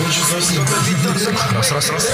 Раз.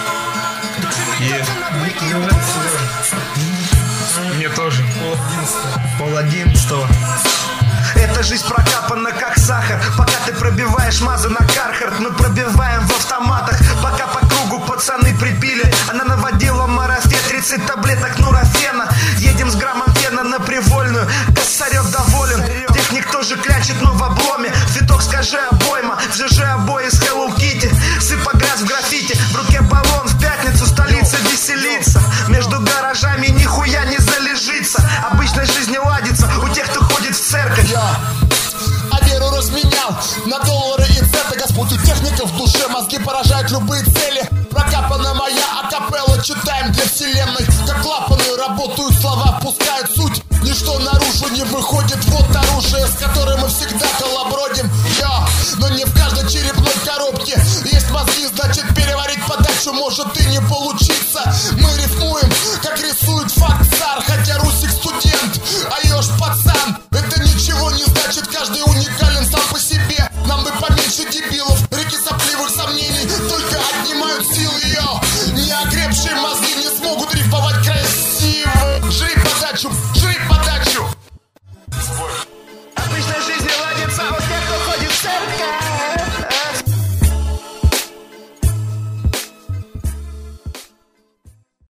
Мне тоже. 10:30. Эта жизнь прокапана как сахар. Пока ты пробиваешь мазы на Кархард, мы пробиваем в автоматах. Пока по кругу пацаны припили. Она наводила марафет, 30 таблеток нурофена. Едем с граммом фена на Привольную. Косарек доволен. Техник тоже клячет, но в обломе. Цветок скажи обойма. В ЖЖ обои с Hello Kitty. Сыпограз в граффити. В руке баллон, в пятницу столица веселится. Между гаражами нихуя не залежится. Обычной жизни ладится у тех, кто ходит в церковь. А веру разменял на доллары и центы. Господь у техников в душе, мозги поражают любые цели. Прокапана моя акапелла, читаем для вселенной. Как клапаны работают слова, пускают суть. Ничто наружу не выходит, вот оружие, с которым мы всегда колобродим. Но не в каждой черепной коробке есть мозги, значит переварить подачу может и не получиться. Мы рифмуем, как рисует факт цар. Хотя Русик студент, а Ёж пацан. Это ничего не значит, каждый уникален сам по себе. Нам бы поменьше дебилов, реки сопливых сомнений только отнимают силы.